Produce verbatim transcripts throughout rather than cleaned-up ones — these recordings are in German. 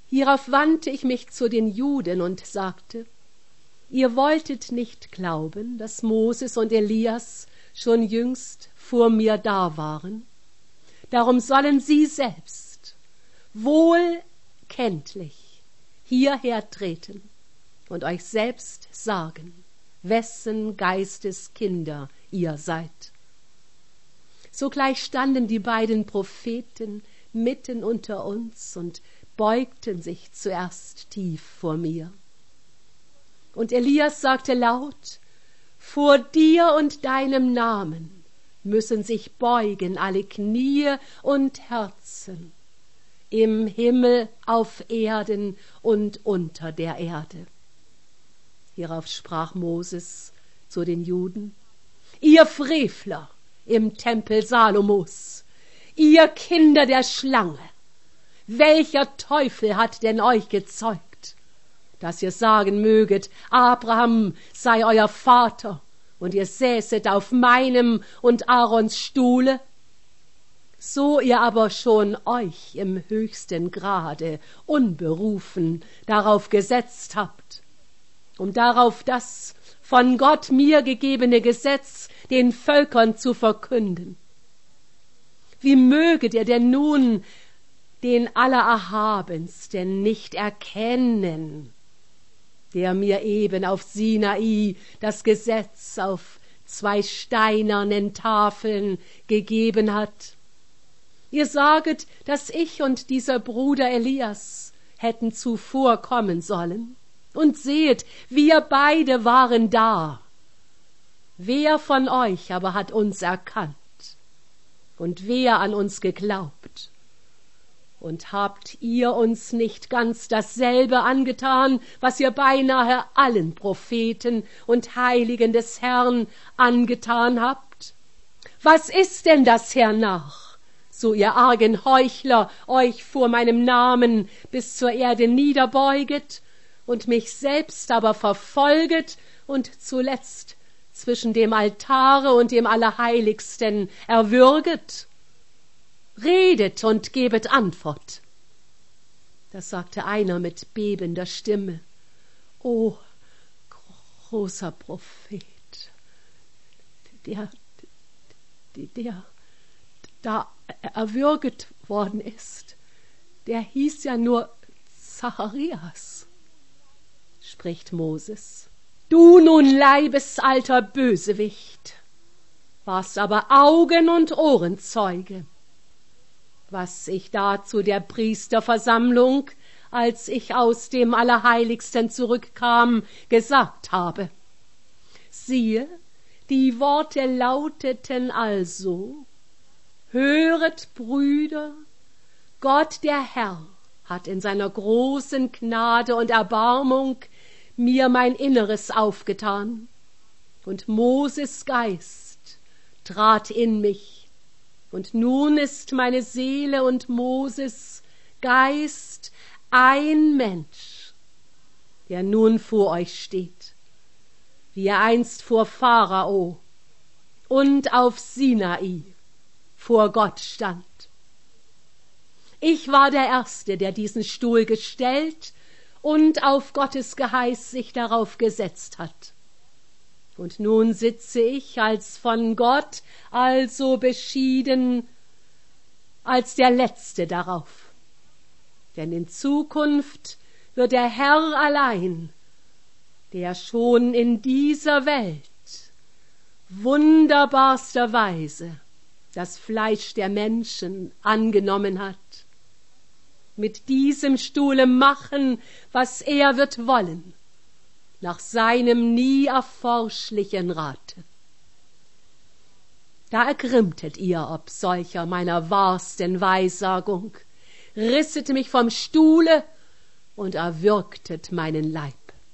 Hierauf wandte ich mich zu den Juden und sagte: Ihr wolltet nicht glauben, dass Moses und Elias schon jüngst vor mir da waren. Darum sollen sie selbst wohl kenntlich hierher treten und euch selbst sagen, wessen Geistes Kinder ihr seid. Sogleich standen die beiden Propheten mitten unter uns und beugten sich zuerst tief vor mir. Und Elias sagte laut: Vor dir und deinem Namen müssen sich beugen alle Knie und Herzen, im Himmel, auf Erden und unter der Erde. Hierauf sprach Moses zu den Juden: Ihr Frevler im Tempel Salomos, ihr Kinder der Schlange, welcher Teufel hat denn euch gezeugt, dass ihr sagen möget, Abraham sei euer Vater, und ihr säßet auf meinem und Aarons Stuhle? So ihr aber schon euch im höchsten Grade unberufen darauf gesetzt habt, um darauf das von Gott mir gegebene Gesetz den Völkern zu verkünden. Wie möget ihr denn nun den Allererhabensten nicht erkennen, der mir eben auf Sinai das Gesetz auf zwei steinernen Tafeln gegeben hat? Ihr saget, dass ich und dieser Bruder Elias hätten zuvor kommen sollen. Und seht, wir beide waren da. Wer von euch aber hat uns erkannt? Und wer an uns geglaubt? Und habt ihr uns nicht ganz dasselbe angetan, was ihr beinahe allen Propheten und Heiligen des Herrn angetan habt? Was ist denn das hernach, so ihr argen Heuchler euch vor meinem Namen bis zur Erde niederbeuget und mich selbst aber verfolget und zuletzt zwischen dem Altare und dem Allerheiligsten erwürget? Redet und gebet Antwort. Das sagte einer mit bebender Stimme: O großer Prophet, der, der da erwürget worden ist, der hieß ja nur Zacharias. Spricht Moses: Du nun leibesalter Bösewicht, warst aber Augen- und Ohrenzeuge, was ich da zu der Priesterversammlung, als ich aus dem Allerheiligsten zurückkam, gesagt habe. Siehe, die Worte lauteten also: Höret, Brüder, Gott der Herr hat in seiner großen Gnade und Erbarmung mir mein Inneres aufgetan, und Moses Geist trat in mich, und nun ist meine Seele und Moses Geist ein Mensch, der nun vor euch steht, wie er einst vor Pharao und auf Sinai vor Gott stand. Ich war der Erste, der diesen Stuhl gestellt und auf Gottes Geheiß sich darauf gesetzt hat. Und nun sitze ich als von Gott also beschieden als der Letzte darauf. Denn in Zukunft wird der Herr allein, der schon in dieser Welt wunderbarster Weise das Fleisch der Menschen angenommen hat, mit diesem Stuhle machen, was er wird wollen, nach seinem nie erforschlichen Rate. Da ergrimmtet ihr ob solcher meiner wahrsten Weissagung, risset mich vom Stuhle und erwürgtet meinen Leib.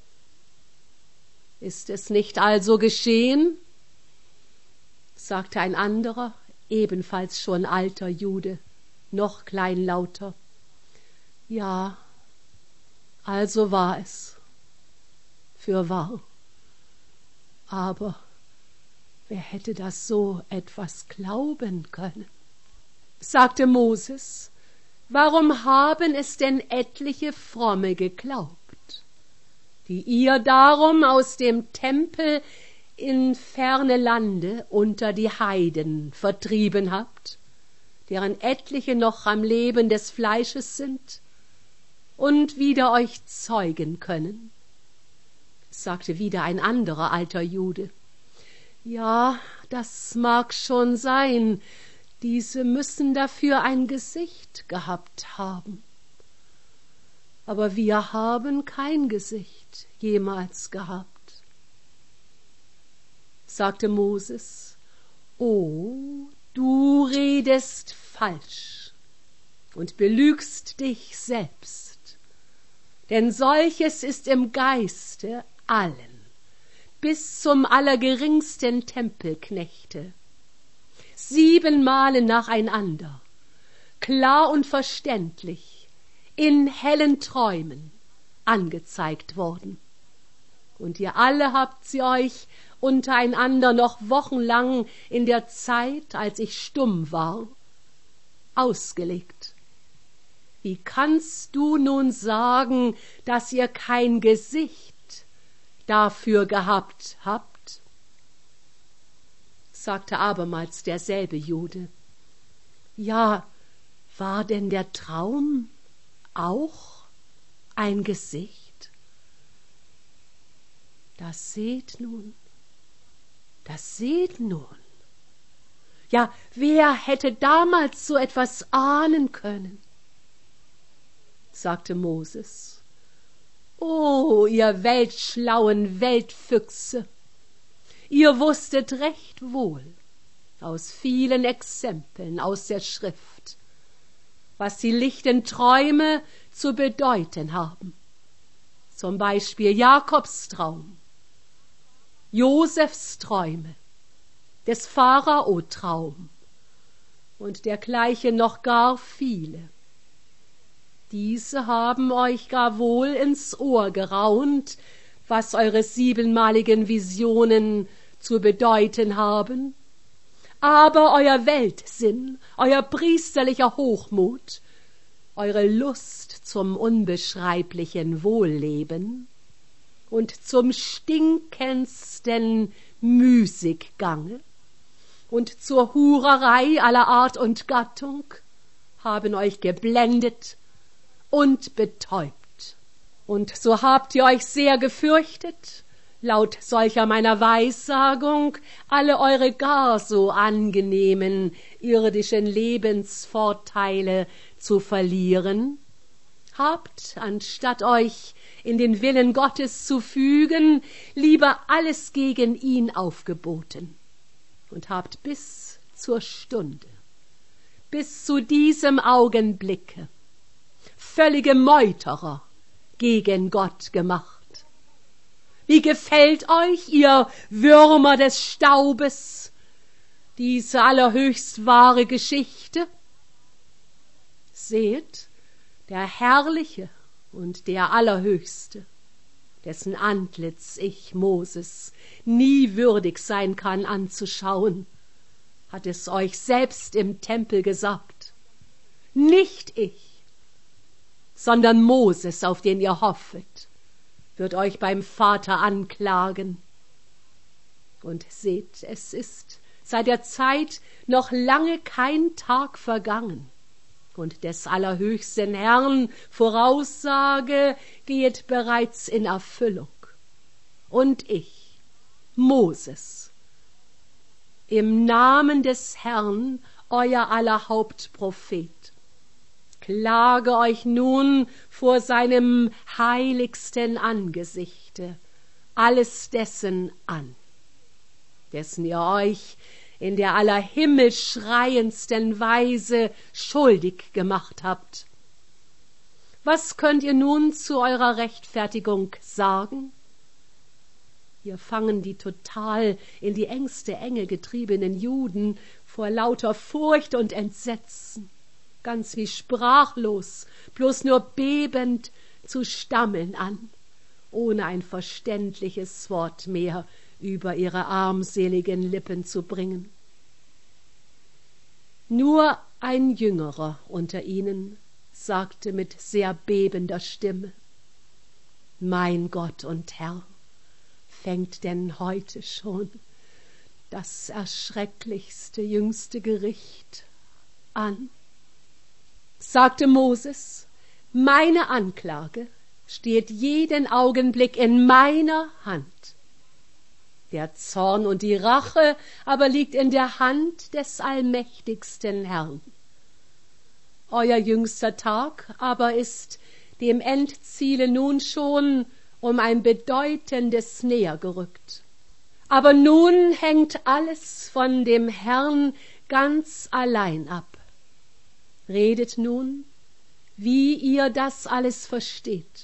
Ist es nicht also geschehen? Sagte ein anderer, ebenfalls schon alter Jude, noch kleinlauter. Ja, also war es, fürwahr. Aber wer hätte das so etwas glauben können? Sagte Moses: warum haben es denn etliche Fromme geglaubt, die ihr darum aus dem Tempel in ferne Lande unter die Heiden vertrieben habt, deren etliche noch am Leben des Fleisches sind und wider euch zeugen können? Sagte wieder ein anderer alter Jude. Ja, das mag schon sein, diese müssen dafür ein Gesicht gehabt haben. Aber wir haben kein Gesicht jemals gehabt. Sagte Moses, o, du redest falsch und belügst dich selbst, denn solches ist im Geiste allen, bis zum allergeringsten Tempelknechte, sieben Male nacheinander, klar und verständlich, in hellen Träumen angezeigt worden. Und ihr alle habt sie euch untereinander noch wochenlang in der Zeit, als ich stumm war, ausgelegt. Wie kannst du nun sagen, dass ihr kein Gesicht dafür gehabt habt? Sagte abermals derselbe Jude. Ja, war denn der Traum auch ein Gesicht? Das seht nun, das seht nun. Ja, wer hätte damals so etwas ahnen können? Sagte Moses. O, ihr weltschlauen Weltfüchse, ihr wusstet recht wohl aus vielen Exempeln aus der Schrift, was die lichten Träume zu bedeuten haben. Zum Beispiel Jakobs Traum, Josefs Träume, des Pharao Traum und dergleichen noch gar viele. Diese haben euch gar wohl ins Ohr geraunt, was eure siebenmaligen Visionen zu bedeuten haben. Aber euer Weltsinn, euer priesterlicher Hochmut, eure Lust zum unbeschreiblichen Wohlleben und zum stinkendsten Müßiggange und zur Hurerei aller Art und Gattung haben euch geblendet und betäubt. Und so habt ihr euch sehr gefürchtet, laut solcher meiner Weissagung, alle eure gar so angenehmen irdischen Lebensvorteile zu verlieren, habt, anstatt euch in den Willen Gottes zu fügen, lieber alles gegen ihn aufgeboten und habt bis zur Stunde, bis zu diesem Augenblicke völlige Meuterer gegen Gott gemacht. Wie gefällt euch, ihr Würmer des Staubes, diese allerhöchst wahre Geschichte? Seht, der Herrliche und der Allerhöchste, dessen Antlitz ich, Moses, nie würdig sein kann anzuschauen, hat es euch selbst im Tempel gesagt. Nicht ich, sondern Moses, auf den ihr hoffet, wird euch beim Vater anklagen. Und seht, es ist seit der Zeit noch lange kein Tag vergangen, und des allerhöchsten Herrn Voraussage gehet bereits in Erfüllung. Und ich, Moses, im Namen des Herrn, euer aller Hauptprophet, klage euch nun vor seinem heiligsten Angesichte alles dessen an, dessen ihr euch in der allerhimmelschreiendsten Weise schuldig gemacht habt. Was könnt ihr nun zu eurer Rechtfertigung sagen? Hier fangen die total in die engste Enge getriebenen Juden vor lauter Furcht und Entsetzen, ganz wie sprachlos, bloß nur bebend zu stammeln an, ohne ein verständliches Wort mehr über ihre armseligen Lippen zu bringen. Nur ein Jüngerer unter ihnen sagte mit sehr bebender Stimme: Mein Gott und Herr, fängt denn heute schon das erschrecklichste, jüngste Gericht an? Sagte Moses: Meine Anklage steht jeden Augenblick in meiner Hand. Der Zorn und die Rache aber liegt in der Hand des allmächtigsten Herrn. Euer jüngster Tag aber ist dem Endziele nun schon um ein bedeutendes näher gerückt. Aber nun hängt alles von dem Herrn ganz allein ab. Redet nun, wie ihr das alles versteht.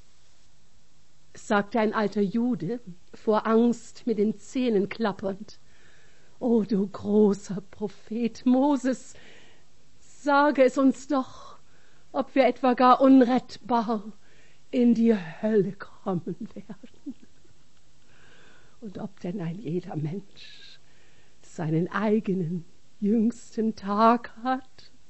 Sagte ein alter Jude, vor Angst mit den Zähnen klappernd: O du großer Prophet Moses, sage es uns doch, ob wir etwa gar unrettbar in die Hölle kommen werden. Und ob denn ein jeder Mensch seinen eigenen jüngsten Tag hat.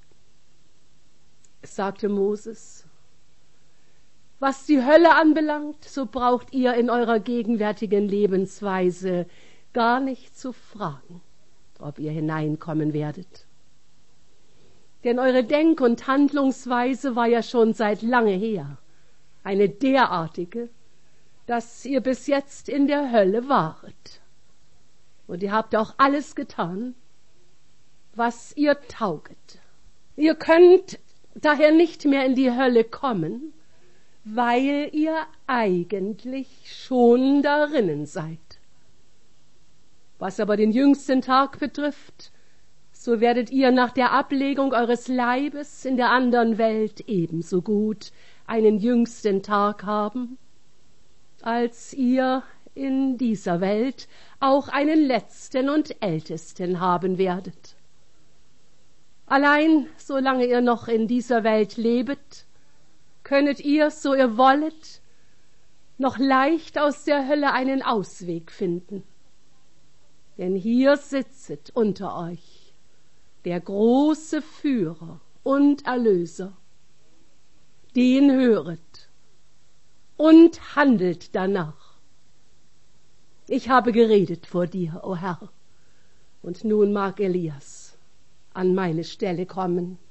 Sagte Moses: Was die Hölle anbelangt, so braucht ihr in eurer gegenwärtigen Lebensweise gar nicht zu fragen, ob ihr hineinkommen werdet. Denn eure Denk- und Handlungsweise war ja schon seit lange her eine derartige, dass ihr bis jetzt in der Hölle waret. Und ihr habt auch alles getan, was ihr tauget. Ihr könnt daher nicht mehr in die Hölle kommen, weil ihr eigentlich schon darinnen seid. Was aber den jüngsten Tag betrifft, so werdet ihr nach der Ablegung eures Leibes in der anderen Welt ebenso gut einen jüngsten Tag haben, als ihr in dieser Welt auch einen letzten und ältesten haben werdet. Allein solange ihr noch in dieser Welt lebet, könnet ihr, so ihr wollet, noch leicht aus der Hölle einen Ausweg finden. Denn hier sitzet unter euch der große Führer und Erlöser. Den höret und handelt danach. Ich habe geredet vor dir, o Herr, und nun mag Elias an meine Stelle kommen.